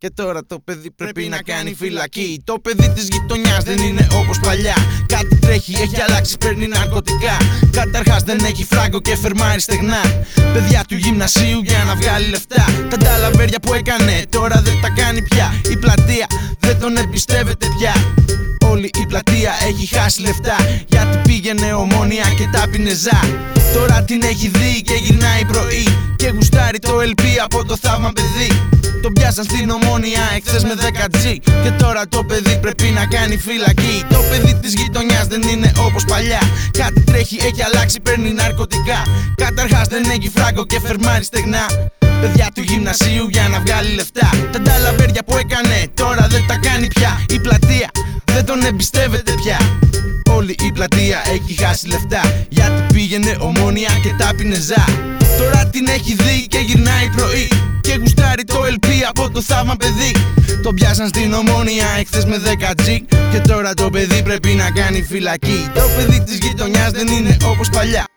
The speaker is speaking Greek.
και τώρα το παιδί πρέπει να κάνει φυλακή. Το παιδί της γειτονιάς δεν είναι όπως παλιά. Κάτι τρέχει, έχει αλλάξει, παίρνει ναρκωτικά. Καταρχάς δεν έχει φράγκο και φερμάρει στεγνά. Παιδιά του γυμνασίου για να βγάλει λεφτά. Τα νταλαβέρια που έκανε τώρα δεν τα κάνει πια. Η πλατεία δεν τον εμπιστεύεται πια. Όλη η πλατεία έχει χάσει λεφτά, γιατί πήγαινε Ομόνια και τα πίνεζα. Τώρα την έχει δει και γυρνάει πρωί και γουστάρει το LP από το θαύμα παιδί. Το πιάσαν στην Ομόνια εχθές με 10G και τώρα το παιδί πρέπει να κάνει φυλακή. Το παιδί της γειτονιάς δεν είναι όπως παλιά. Κάτι τρέχει, έχει αλλάξει, παίρνει ναρκωτικά. Καταρχάς δεν έχει φράγκο και φερμάρει στεγνά. Παιδιά του γυμνασίου για να βγάλει λεφτά. Τα νταλαβέρια που έκανε τώρα δεν τα κάνει πια. Η πλατεία δεν τον εμπιστεύεται πια. Όλη η πλατεία έχει χάσει λεφτά, γιατί πήγαινε Ομόνια και τα πίνεζα. Τώρα την έχει δει και γυρνάει πρωί και γουστάρει το LP από το θαύμα παιδί. Το πιάσαν στην Ομόνια εχθές με 10G και τώρα το παιδί πρέπει να κάνει φυλακή. Το παιδί της γειτονιάς δεν είναι όπως παλιά.